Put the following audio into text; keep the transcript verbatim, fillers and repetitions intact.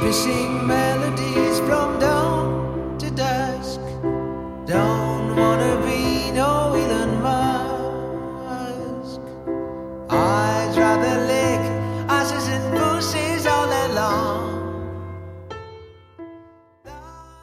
missing melodies from dawn to dusk. Don't wanna be no Elon Musk. I'd rather